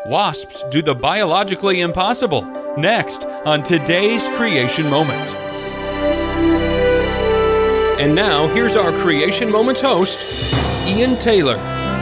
Wasps do the biologically impossible. Next on today's Creation Moment. And now, here's our Creation Moments host, Ian Taylor.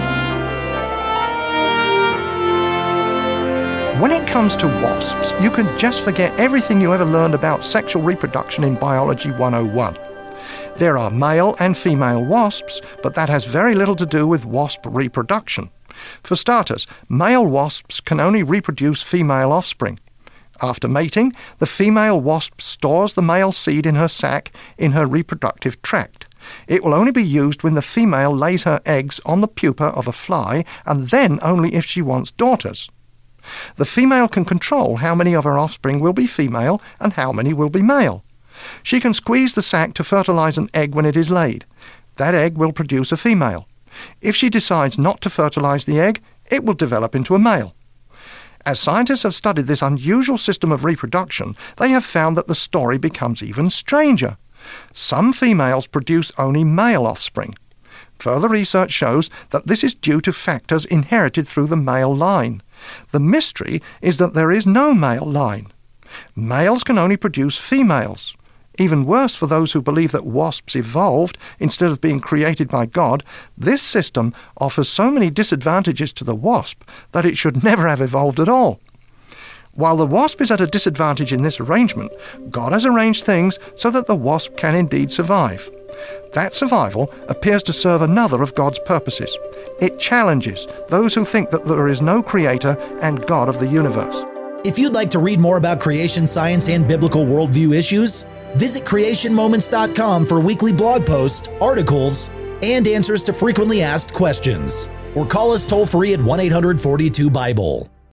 When it comes to wasps, you can just forget everything you ever learned about sexual reproduction in Biology 101. There are male and female wasps, but that has very little to do with wasp reproduction. For starters, male wasps can only reproduce female offspring. After mating, the female wasp stores the male seed in her sac in her reproductive tract. It will only be used when the female lays her eggs on the pupa of a fly, and then only if she wants daughters. The female can control how many of her offspring will be female and how many will be male. She can squeeze the sac to fertilize an egg when it is laid. That egg will produce a female. If she decides not to fertilize the egg, it will develop into a male. As scientists have studied this unusual system of reproduction, they have found that the story becomes even stranger. Some females produce only male offspring. Further research shows that this is due to factors inherited through the male line. The mystery is that there is no male line. Males can only produce females. Even worse for those who believe that wasps evolved instead of being created by God, this system offers so many disadvantages to the wasp that it should never have evolved at all. While the wasp is at a disadvantage in this arrangement, God has arranged things so that the wasp can indeed survive. That survival appears to serve another of God's purposes. It challenges those who think that there is no creator and God of the universe. If you'd like to read more about creation science and biblical worldview issues, visit creationmoments.com for weekly blog posts, articles, and answers to frequently asked questions. Or call us toll-free at 1-800-42-BIBLE.